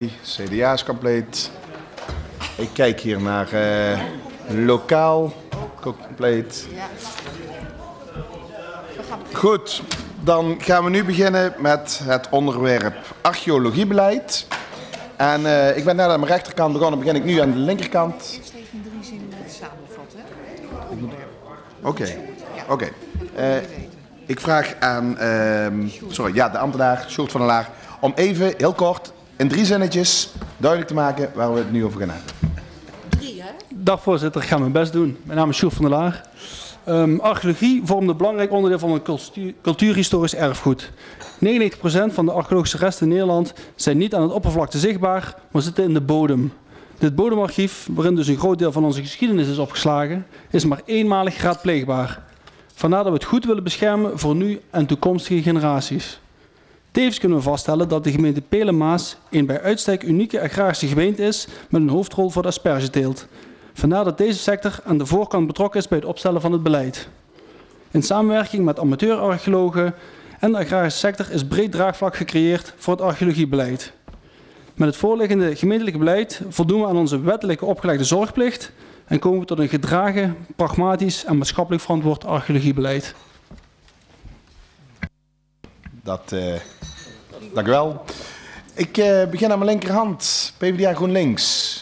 CDA is compleet. Ik kijk hier naar lokaal, ook compleet. Goed, dan gaan we nu beginnen met het onderwerp archeologiebeleid. En ik ben net aan mijn rechterkant begonnen, begin ik nu aan de linkerkant. Eerst even in 3 zinnen samenvatten. Oké. Ik vraag aan de ambtenaar Sjoerd van der Laar om even heel kort in 3 zinnetjes duidelijk te maken waar we het nu over gaan hebben. 3, hè? Dag voorzitter, ik ga mijn best doen. Mijn naam is Sjoerd van der Laar. Archeologie vormt een belangrijk onderdeel van het cultuurhistorisch erfgoed. 99% van de archeologische resten in Nederland zijn niet aan het oppervlakte zichtbaar, maar zitten in de bodem. Dit bodemarchief, waarin dus een groot deel van onze geschiedenis is opgeslagen, is maar eenmalig raadpleegbaar. Vandaar dat we het goed willen beschermen voor nu en toekomstige generaties. Tevens kunnen we vaststellen dat de gemeente Pelen-Maas een bij uitstek unieke agrarische gemeente is met een hoofdrol voor de aspergeteelt. Vandaar dat deze sector aan de voorkant betrokken is bij het opstellen van het beleid. In samenwerking met amateurarcheologen en de agrarische sector is breed draagvlak gecreëerd voor het archeologiebeleid. Met het voorliggende gemeentelijke beleid voldoen we aan onze wettelijke opgelegde zorgplicht en komen we tot een gedragen, pragmatisch en maatschappelijk verantwoord archeologiebeleid. Dank u wel. Ik begin aan mijn linkerhand. PvdA GroenLinks.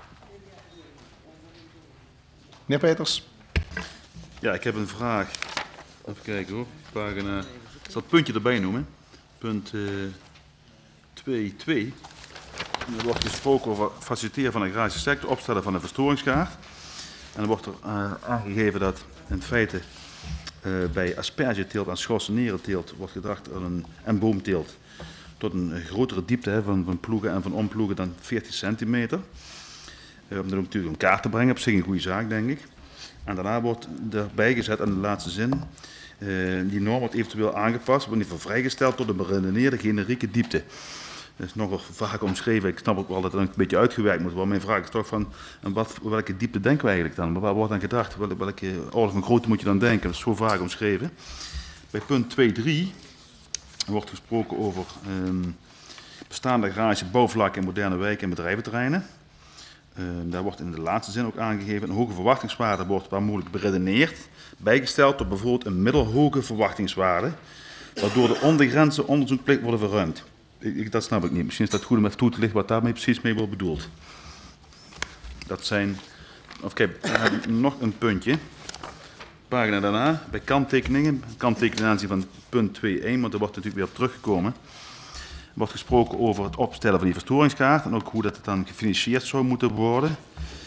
Meneer Peters. Ja, ik heb een vraag. Even kijken hoor. Pagina. Ik zal het puntje erbij noemen. Punt 2.2. Er wordt gesproken over faciliteren van de agrarische sector, opstellen van een verstoringskaart. En er wordt er aangegeven dat in feite bij aspergeteelt en schorsenierenteelt wordt gedacht en boomteelt tot een grotere diepte van ploegen en van omploegen dan 40 centimeter. Om dat natuurlijk in kaart te brengen, op zich een goede zaak denk ik. En daarna wordt erbij gezet aan de laatste zin, die norm wordt eventueel aangepast, wordt niet vrijgesteld tot een beredeneerde generieke diepte. Dat is nogal vaak omschreven. Ik snap ook wel dat het een beetje uitgewerkt moet worden. Mijn vraag is toch van, welke diepte denken we eigenlijk dan? Waar wordt dan gedacht? Welke orde van grootte moet je dan denken? Dat is zo vaak omschreven. Bij punt 2.3 wordt gesproken over bestaande agrarische bouwvlakken in moderne wijken en bedrijventerreinen. Daar wordt in de laatste zin ook aangegeven, een hoge verwachtingswaarde wordt waar mogelijk beredeneerd, bijgesteld tot bijvoorbeeld een middelhoge verwachtingswaarde, waardoor de ondergrenzen onderzoekplicht worden verruimd. Dat snap ik niet. Misschien is dat goed om even toe te lichten wat daarmee precies mee wordt bedoeld. Dat zijn... nog een puntje. Pagina daarna, bij kanttekeningen. Kanttekeningen aanzien van punt 2.1, want er wordt natuurlijk weer op teruggekomen. Er wordt gesproken over het opstellen van die verstoringskaart en ook hoe dat het dan gefinancierd zou moeten worden.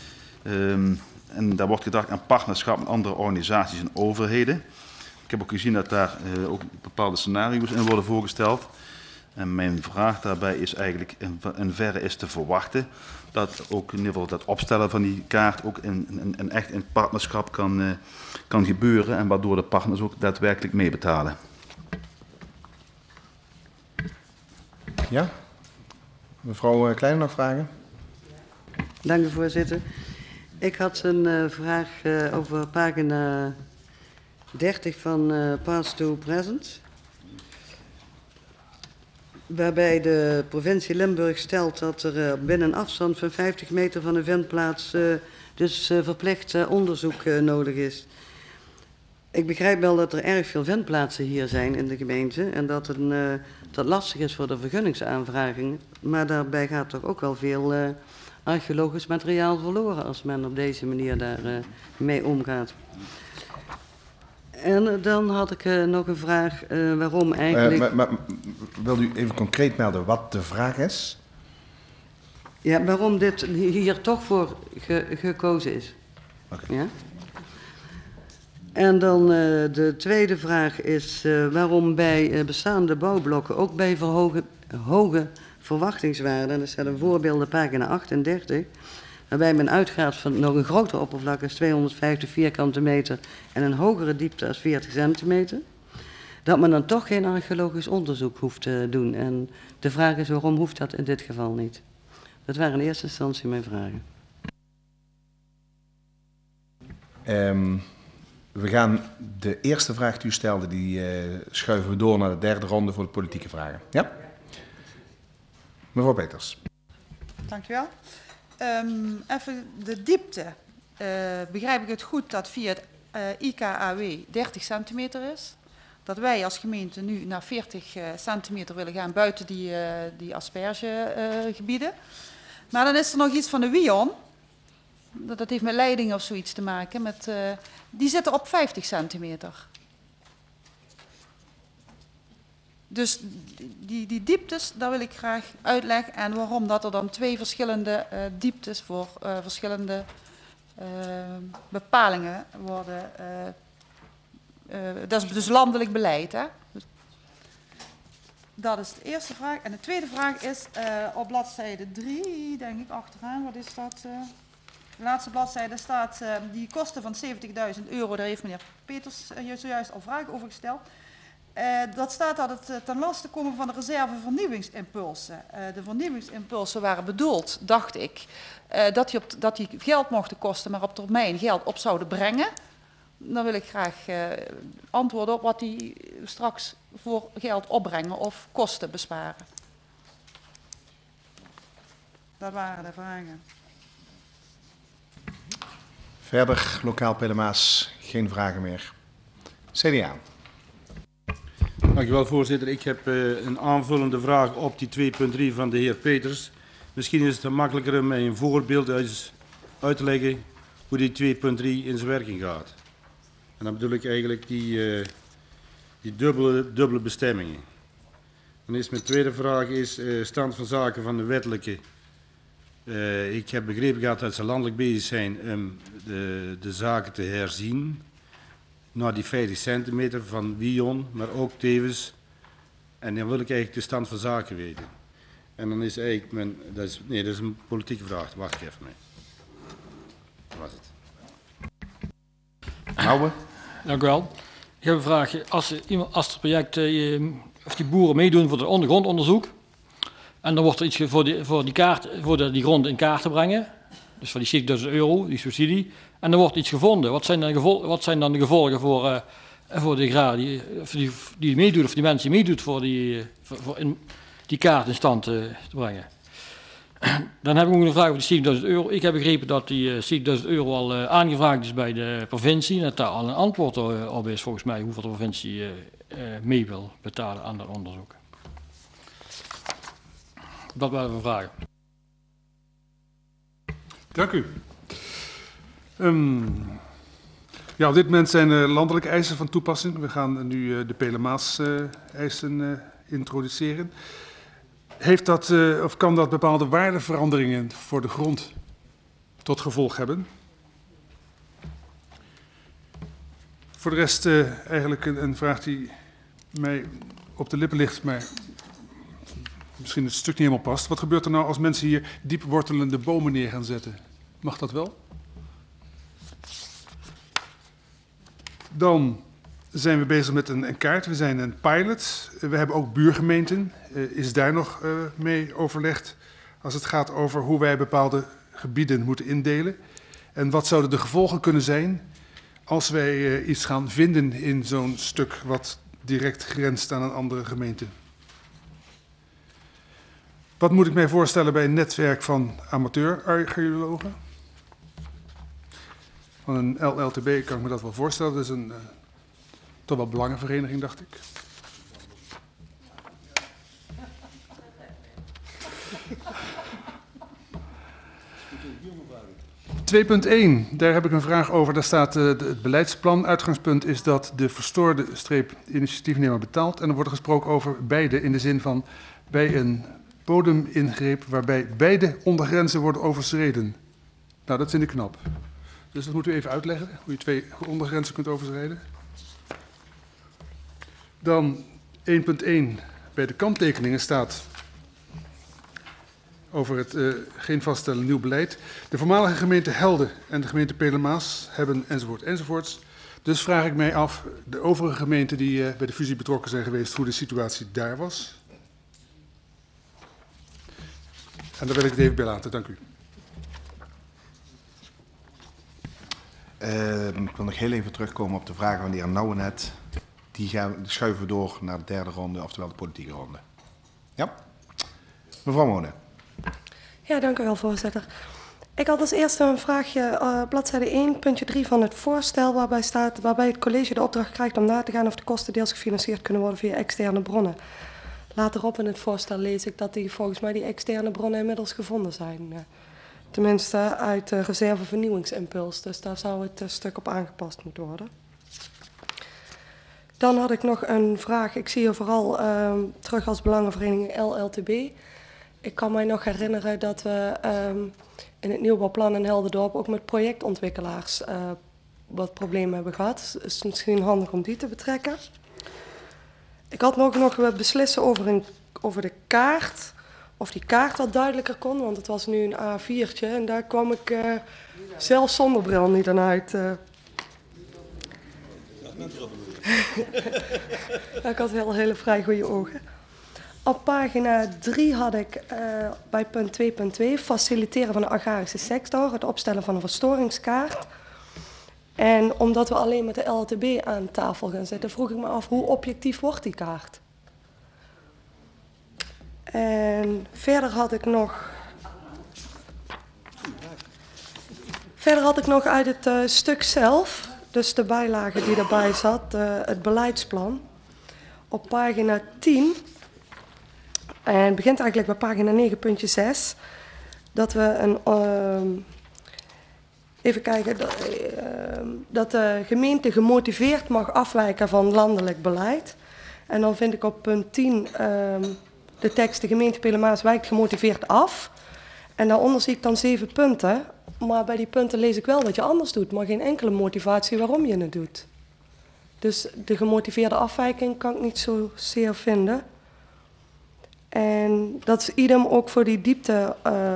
En daar wordt gedacht aan partnerschap met andere organisaties en overheden. Ik heb ook gezien dat daar ook bepaalde scenario's in worden voorgesteld. En mijn vraag daarbij is eigenlijk in verre is te verwachten dat ook in ieder geval dat opstellen van die kaart ook echt in partnerschap kan gebeuren en waardoor de partners ook daadwerkelijk meebetalen. Ja? Mevrouw Kleine nog vragen? Dank u voorzitter. Ik had een vraag over pagina 30 van Past to Present. Waarbij de provincie Limburg stelt dat er binnen een afstand van 50 meter van een ventplaats verplicht onderzoek nodig is. Ik begrijp wel dat er erg veel ventplaatsen hier zijn in de gemeente en dat dat lastig is voor de vergunningsaanvraging. Maar daarbij gaat toch ook wel veel archeologisch materiaal verloren als men op deze manier daar mee omgaat. En dan had ik nog een vraag waarom eigenlijk... Maar wil u even concreet melden wat de vraag is? Ja, waarom dit hier toch voor gekozen is. Okay. Ja? En dan de tweede vraag is waarom bij bestaande bouwblokken ook bij hoge verwachtingswaarden, dat zijn voorbeelden pagina 38, waarbij men uitgaat van nog een grotere oppervlak als 250 vierkante meter en een hogere diepte als 40 centimeter, dat men dan toch geen archeologisch onderzoek hoeft te doen. En de vraag is waarom hoeft dat in dit geval niet? Dat waren in eerste instantie mijn vragen. We gaan de eerste vraag die u stelde, die schuiven we door naar de derde ronde voor de politieke vragen. Ja? Mevrouw Peters. Dankjewel. Even de diepte. Begrijp ik het goed dat via het IKAW 30 centimeter is? Dat wij als gemeente nu naar 40 centimeter willen gaan buiten die aspergegebieden. Maar dan is er nog iets van de WION. Dat heeft met leidingen of zoiets te maken. Die zitten op 50 centimeter. Dus die dieptes, daar wil ik graag uitleggen. En waarom dat er dan 2 verschillende dieptes voor verschillende bepalingen worden. Dat is dus landelijk beleid. Hè? Dat is de eerste vraag. En de tweede vraag is op bladzijde 3, denk ik, achteraan. Wat is dat? De laatste bladzijde staat die kosten van €70.000. Daar heeft meneer Peters zojuist al vragen over gesteld. Dat staat dat het ten laste komen van de reserve vernieuwingsimpulsen. De vernieuwingsimpulsen waren bedoeld, dacht ik, dat die geld mochten kosten, maar op termijn geld op zouden brengen. Dan wil ik graag antwoorden op wat die straks voor geld opbrengen of kosten besparen. Dat waren de vragen. Verder, lokaal Pelemaas, geen vragen meer. CDA. Dankjewel, voorzitter. Ik heb een aanvullende vraag op die 2.3 van de heer Peters. Misschien is het makkelijker om mij een voorbeeld uit te leggen hoe die 2.3 in zijn werking gaat. En dan bedoel ik eigenlijk die dubbele bestemmingen. Dan is mijn tweede vraag stand van zaken van de wettelijke. Ik heb begrepen gehad dat ze landelijk bezig zijn om de zaken te herzien naar die 50 centimeter van WION, maar ook tevens. En dan wil ik eigenlijk de stand van zaken weten. En dan is eigenlijk dat is een politieke vraag. Wacht even mee. Dat was het. Nouwen. Dank u wel. Ik heb een vraag. Als het project, of die boeren meedoen voor het ondergrondonderzoek, en dan wordt er iets voor die grond in kaart te brengen, dus voor die €70.000, die subsidie, en er wordt iets gevonden. Wat zijn dan de gevolgen voor de agraar die meedoet, of die mensen die meedoet voor die kaart in stand te brengen? Dan heb ik ook een vraag over die €70.000. Ik heb begrepen dat die €70.000 al aangevraagd is bij de provincie en dat daar al een antwoord op is, volgens mij, hoeveel de provincie mee wil betalen aan dat onderzoek. Dat waren mijn vragen. Dank u. Ja, op dit moment zijn landelijke eisen van toepassing. We gaan nu de Pelemaas-eisen introduceren. Heeft dat, of kan dat bepaalde waardeveranderingen voor de grond tot gevolg hebben? Voor de rest eigenlijk een vraag die mij op de lippen ligt, maar misschien het stuk niet helemaal past. Wat gebeurt er nou als mensen hier diep wortelende bomen neer gaan zetten? Mag dat wel? Dan zijn we bezig met een kaart. We zijn een pilot. We hebben ook buurgemeenten. Is daar nog mee overlegd als het gaat over hoe wij bepaalde gebieden moeten indelen? En wat zouden de gevolgen kunnen zijn als wij iets gaan vinden in zo'n stuk wat direct grenst aan een andere gemeente? Wat moet ik mij voorstellen bij een netwerk van amateur-archeologen? Van een LLTB kan ik me dat wel voorstellen. Dat is een toch wel belangenvereniging, dacht ik. (2.1), daar heb ik een vraag over. Daar staat het beleidsplan. Uitgangspunt is dat de verstoorde initiatiefnemer betaalt. En er wordt gesproken over beide in de zin van bij een bodemingreep waarbij beide ondergrenzen worden overschreden. Nou, dat vind ik knap. Dus dat moet u even uitleggen, hoe je 2 ondergrenzen kunt overschrijden. Dan 1.1, bij de kanttekeningen staat over het geen vaststellen nieuw beleid. De voormalige gemeente Helden en de gemeente Pelemaas hebben enzovoorts. Dus vraag ik mij af, de overige gemeenten die bij de fusie betrokken zijn geweest, hoe de situatie daar was. En daar wil ik het even bij laten. Dank u. Ik wil nog heel even terugkomen op de vragen van de heer Nouwen net. Die schuiven we door naar de derde ronde, oftewel de politieke ronde. Ja? Mevrouw Monen. Ja, dank u wel, voorzitter. Ik had als eerste een vraagje, bladzijde 1, puntje 3 van het voorstel, waarbij staat, waarbij het college de opdracht krijgt om na te gaan of de kosten deels gefinancierd kunnen worden via externe bronnen. Laterop in het voorstel lees ik dat volgens mij die externe bronnen inmiddels gevonden zijn. Tenminste uit de reserve vernieuwingsimpuls, dus daar zou het stuk op aangepast moeten worden. Dan had ik nog een vraag, ik zie je vooral terug als belangenvereniging LLTB. Ik kan mij nog herinneren dat we in het nieuwbouwplan in Helderdorp ook met projectontwikkelaars wat problemen hebben gehad. Het is misschien handig om die te betrekken. Ik had nog beslissen over de kaart. Of die kaart wat duidelijker kon, want het was nu een A4'tje. En daar kwam ik zelfs zonder bril niet aan uit. Ik had wel hele vrij goede ogen. Op pagina 3 had ik bij punt 2.2 faciliteren van de agrarische sector, het opstellen van een verstoringskaart. En omdat we alleen met de LLTB aan tafel gaan zitten, vroeg ik me af hoe objectief wordt die kaart. En verder had ik nog uit het stuk zelf, dus de bijlage die erbij zat, het beleidsplan, op pagina 10. En het begint eigenlijk bij pagina 9.6, dat we even kijken, dat de gemeente gemotiveerd mag afwijken van landelijk beleid. En dan vind ik op punt 10 de tekst, de gemeente Pelemaas wijkt gemotiveerd af. En daaronder zie ik dan 7 punten, maar bij die punten lees ik wel dat je anders doet, maar geen enkele motivatie waarom je het doet. Dus de gemotiveerde afwijking kan ik niet zozeer vinden. En dat is idem ook voor die diepte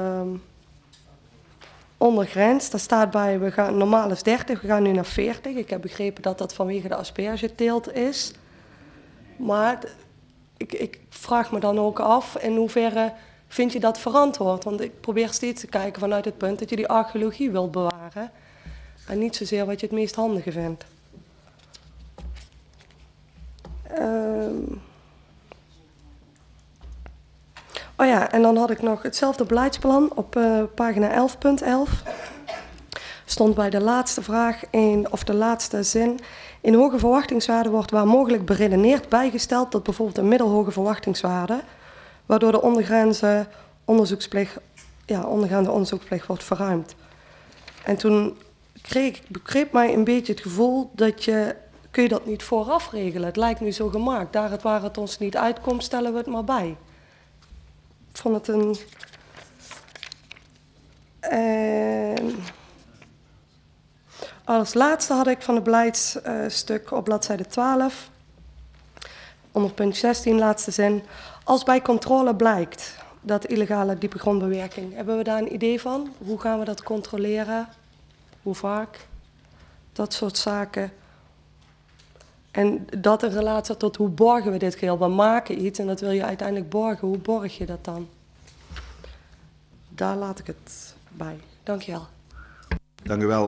ondergrens. Daar staat bij, normaal is 30, we gaan nu naar 40. Ik heb begrepen dat dat vanwege de aspergeteelt is. Maar ik vraag me dan ook af, in hoeverre vind je dat verantwoord? Want ik probeer steeds te kijken vanuit het punt dat je die archeologie wilt bewaren. En niet zozeer wat je het meest handige vindt. Oh ja, en dan had ik nog hetzelfde beleidsplan op pagina 11.11. Stond bij de laatste vraag, of de laatste zin. In hoge verwachtingswaarde wordt waar mogelijk beredeneerd bijgesteld tot bijvoorbeeld een middelhoge verwachtingswaarde, waardoor de ondergaande onderzoeksplicht wordt verruimd. En toen begreep mij een beetje het gevoel dat kun je dat niet vooraf regelen. Het lijkt nu zo gemaakt. Daar waar het ons niet uitkomt, stellen we het maar bij. Ik vond het een... Als laatste had ik van het beleidsstuk op bladzijde 12, onder punt 16, laatste zin. Als bij controle blijkt dat illegale diepe grondbewerking, hebben we daar een idee van? Hoe gaan we dat controleren? Hoe vaak? Dat soort zaken. En dat in relatie tot hoe borgen we dit geheel? We maken iets en dat wil je uiteindelijk borgen. Hoe borg je dat dan? Daar laat ik het bij. Dank je wel. Dank u wel.